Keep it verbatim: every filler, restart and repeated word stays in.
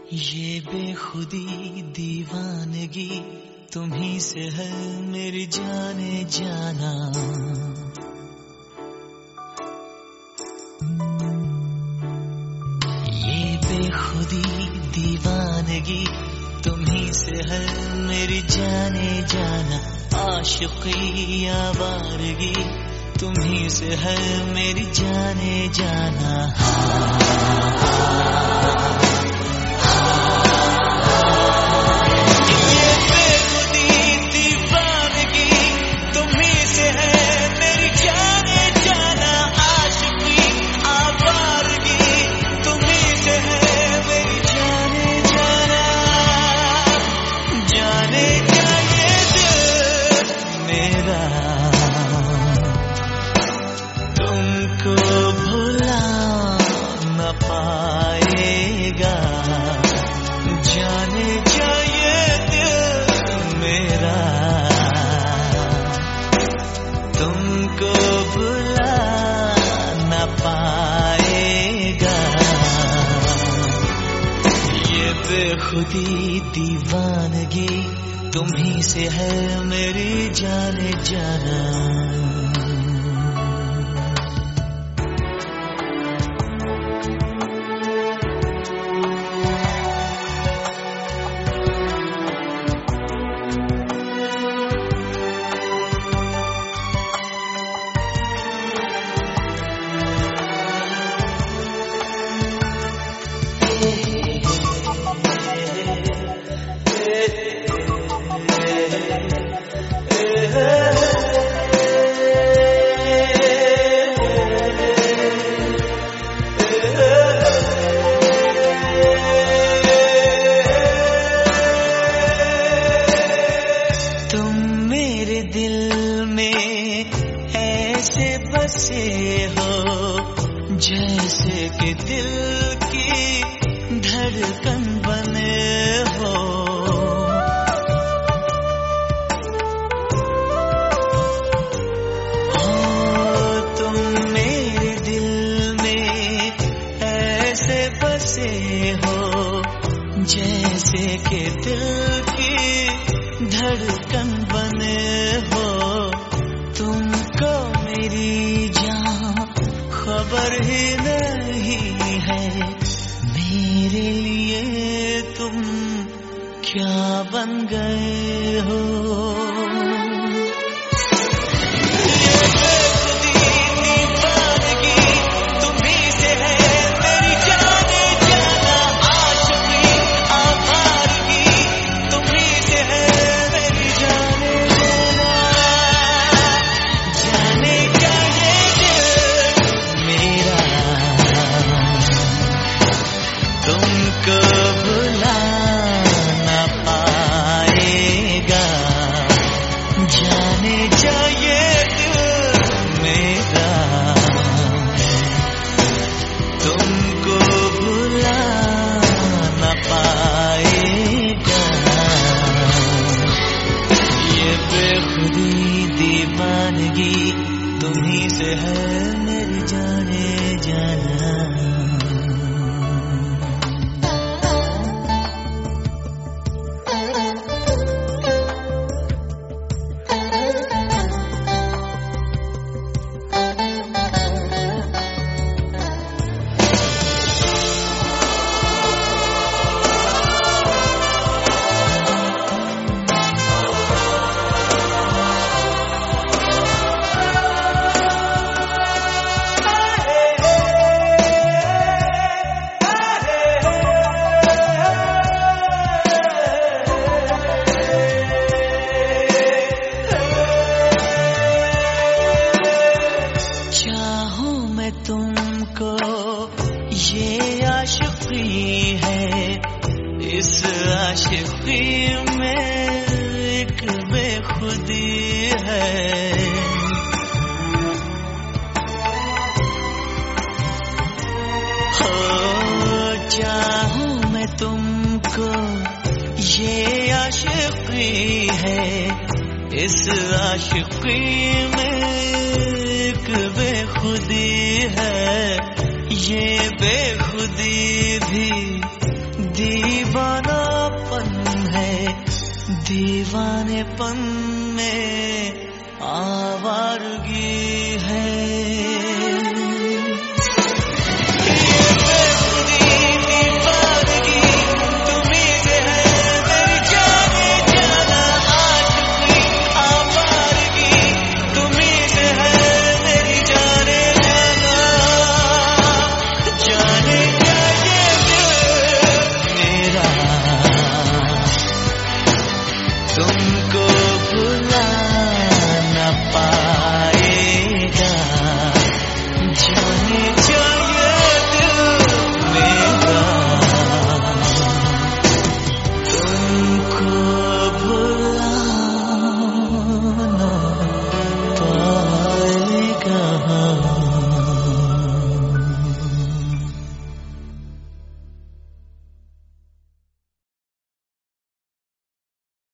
ये बेखुदी दीवानगी तुम्ही से है मेरी जाने जाना। ये बेखुदी दीवानगी तुम्ही से है मेरी जाने जाना। आशिकी आवारगी तुम्ही से है मेरी जाने जाना। तुमको भुला न पाएगा, जाने जाए दिल मेरा। तुमको भुला न पाएगा, ये बेखुदी दीवानगी तुम्ही से है मेरी जाने जाना। बसे हो जैसे कि दिल की धड़कन बने हो। हो तुम मेरे दिल में ऐसे बसे हो जैसे कि दिल की धड़कन बने हो। तुमको मेरी जान खबर ही नहीं है, मेरे लिए तुम क्या बन गए हो। तुमको भुला न पाएगा, जाने जाए दिल मेरा। तुमको भुला न पाएगा, ये बेखुदी दीवानगी तुम्ही से है मेरी जाने जाना। तुमको ये आशिकी है, इस आशिकी में एक बेखुदी है। हो चाहूं मैं तुमको ये आशिकी है, इस आशिकी में एक बेखुदी है। ये बेखुदी भी दी बचपन